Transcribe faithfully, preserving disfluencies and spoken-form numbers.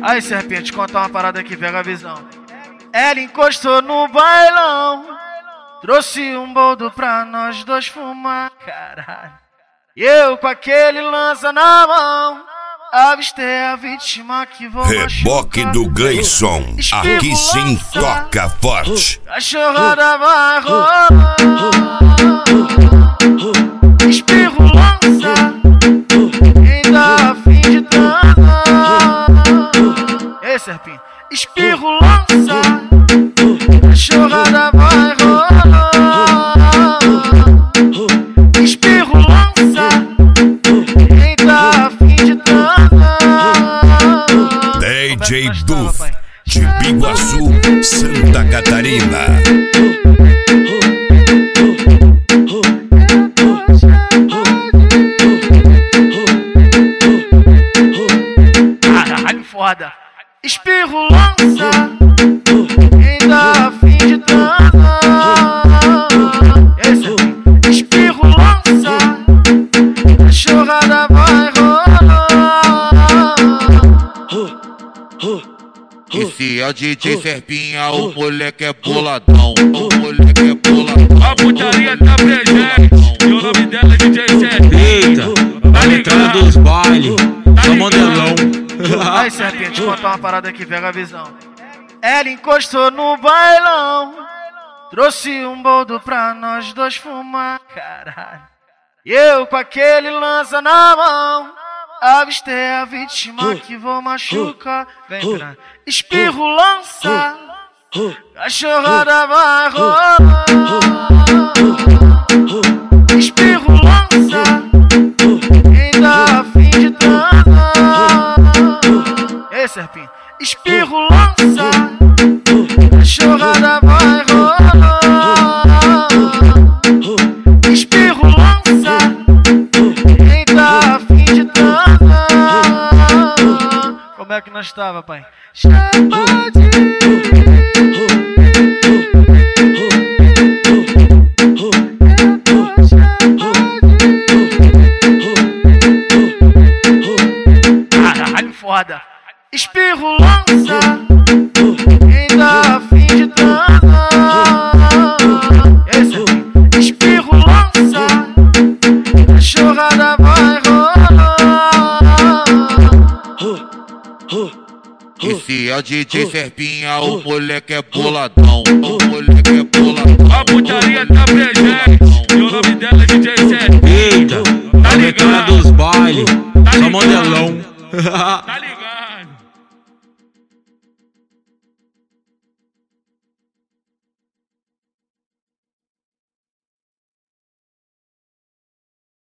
Aí, serpente, contar uma parada aqui, pega a visão. Ela encostou no bailão, trouxe um boldo pra nós dois fumar, caralho. E eu com aquele lança na mão, avistei a vítima que vou Reboque do Gleison, aqui sim toca forte. Cachorrada vai rolar, espirro lança, quem dá a fim de transar. Ei, serpinho, espirro lança, cachorrada vai rolar, espirro lança, quem dá a fim de transar. D J Duf, de Biguaçu, Santa Catarina. Caralho, foda. Espirro lança, quem dá a fim de transar. Esse espirro lança, cachorrada vai rolar. Esse é o D J Serpinha, o moleque é boladão, o moleque é boladão. A putaria tá presente, e o nome dela é D J Serpinha. Tá ligado dos bailes, tá modelão. Aí, serpente, contar uma parada aqui, pega a visão. Ela encostou no bailão, trouxe um boldo pra nós dois fumar, caralho. E eu com aquele lança na mão, avistei a vítima que vou machucar. Vem pra espirro lança, cachorrada vai rolar. Espirro lança, quem dá a fim de transar. Ei, serpinho, espirro lança, cachorrada vai rolar. Espirro lança, quem dá a fim de transar. Como é que nós tava, pai? Chama de... Caralho, foda. Espirro lança, quem dá a fim de transar. Esse espirro lança, cachorrada vai rolar. Esse é o D J Serpinha, o moleque é boladão, o moleque é boladão. A putaria tá presente, e o nome dela é D J Serpinha. Tá ligado dos bailes, tá modelão. Tá ligado?